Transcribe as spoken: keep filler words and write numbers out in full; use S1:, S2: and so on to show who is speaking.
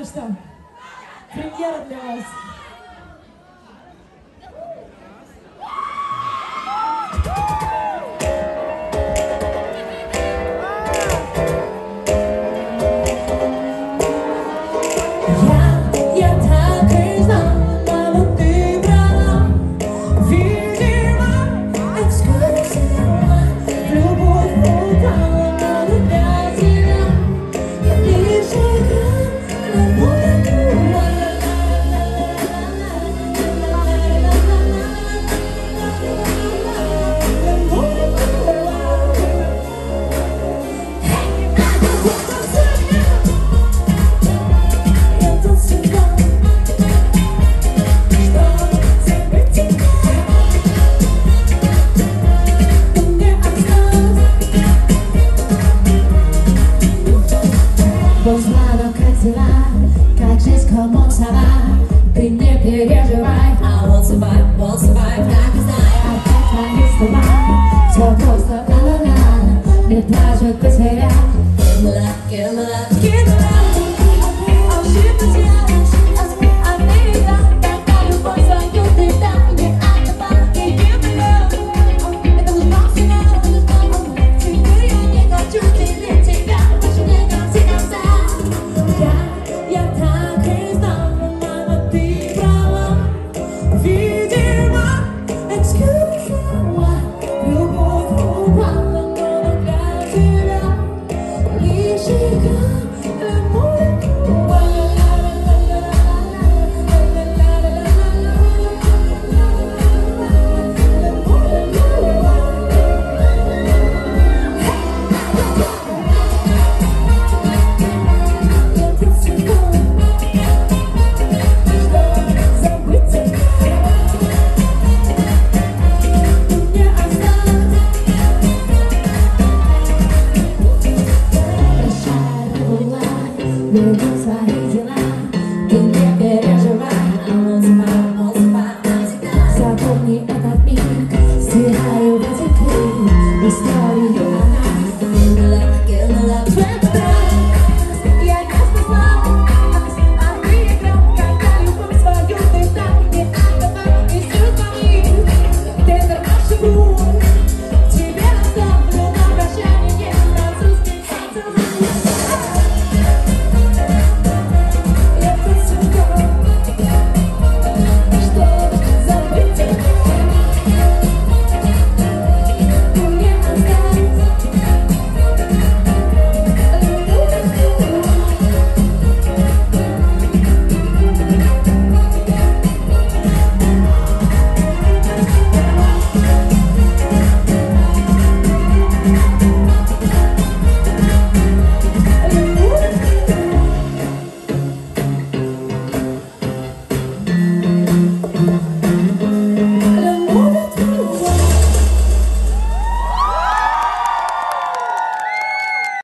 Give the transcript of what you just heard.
S1: что? Премьера для вас.
S2: Как жизнь, кому сама, ты не переживай. I won't survive, won't survive, так и знай. Опять твои слова, все просто ла-ла-ла. Не плачут потерять. Give me love, give me love, give me love.